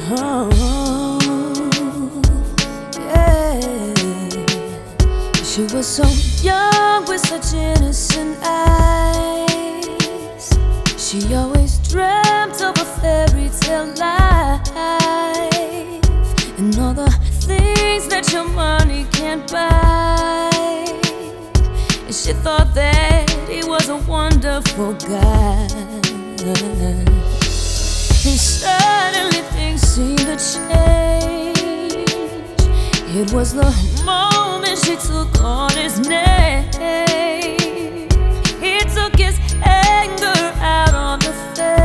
Oh, yeah. She was so young with such innocent eyes. She always dreamt of a fairy tale life and all the things that your money can't buy. And she thought that he was a wonderful guy. And suddenly things seemed to change. It was the moment she took on his name. He took his anger out on the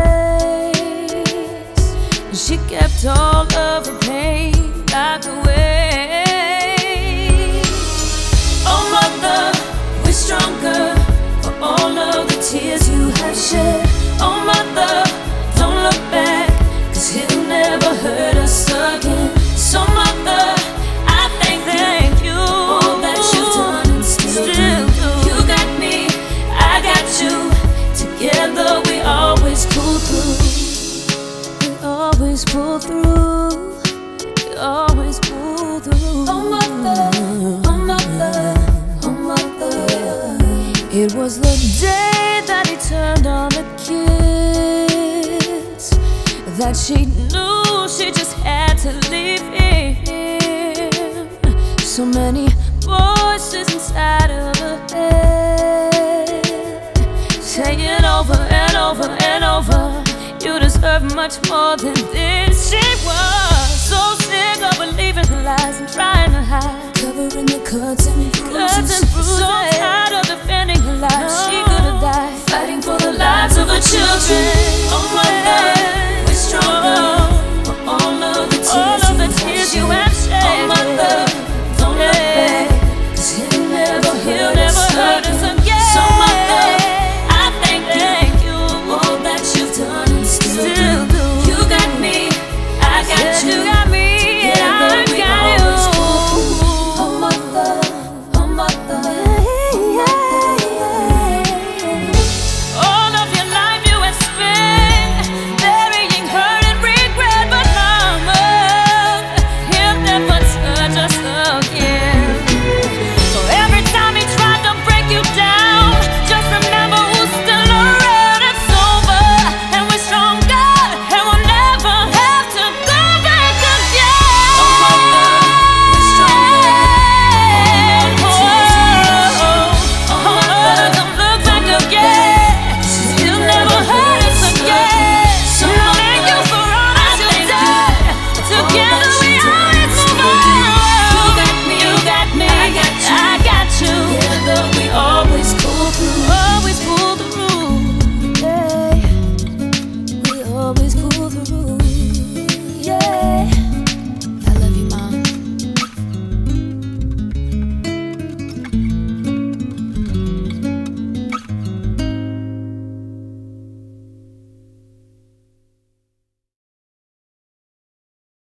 face, and she kept all of her pain locked away. Oh mother, we're stronger for all of the tears you have shed. Oh mother, don't look back, 'cause he'll never hurt us again. So mother, I thank you all that you've done and still do. You got me, I got you. Together we always pull through. We always pull through. We always pull through. Oh mother, oh mother, oh mother. It was the day that he turned on the kids that she knew she just had to leave him. So many voices inside of her head saying over and over and over, you deserve much more than this. She was so sick of believing the lies and trying to hide, covering the cuts and bruises. So tired of defending her life, she could have died fighting for the lives of her children. Oh mother,